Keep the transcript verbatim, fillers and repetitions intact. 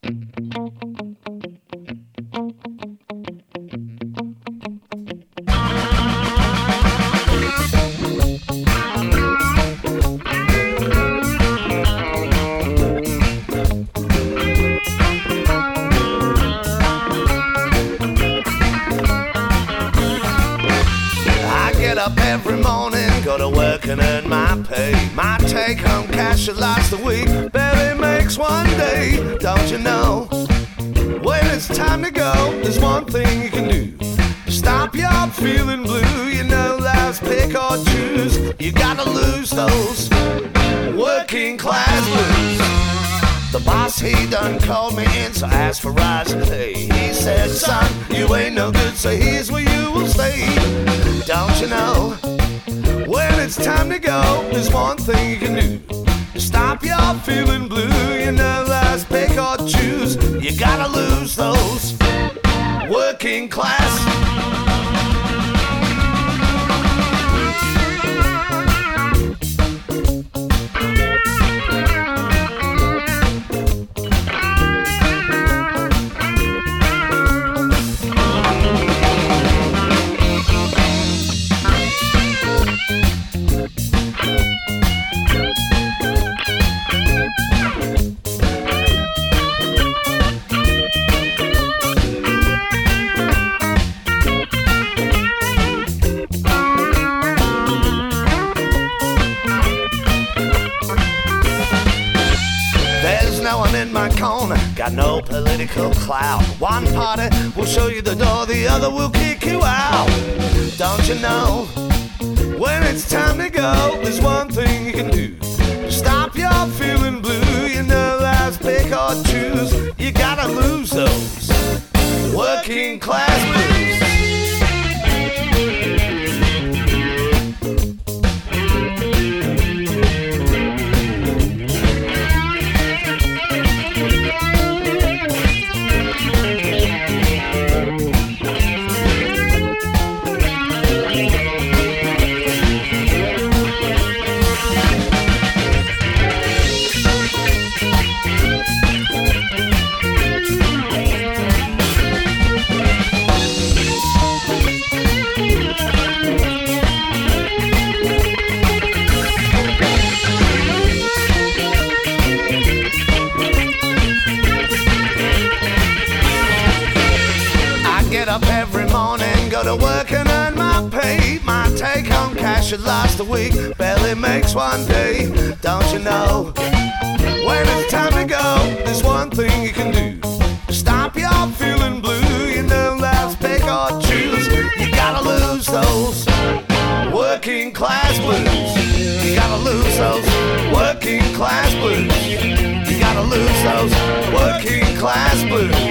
Every morning, go to work and earn my pay. My take-home cash should last a week, barely makes one day. Don't you know? When it's time to go, there's one thing you can do. Stop your feeling blue, you know life's pick or choose. You gotta lose those working class blues. The boss, he done called me in, so I asked for rise and pay. He said, son, you ain't no good, so here's where you will stay. Don't you know? When it's time to go, there's one thing you can do. Stop your feeling blue, you know life's pick or choose. You gotta lose those working class. No one in my corner, got no political clout. One party will show you the door, the other will kick you out. Don't you know? When it's time to go, there's one thing you can do. Stop your feeling blue, you know life's pick or choose. You gotta lose those working class blues. Every morning, go to work and earn my pay. My take-home cash should last a week, barely makes one day. Don't you know? When it's time to go, there's one thing you can do. Stop your feeling blue, you know life's pick or choose. You gotta lose those working class blues. You gotta lose those working class blues. You gotta lose those working class blues.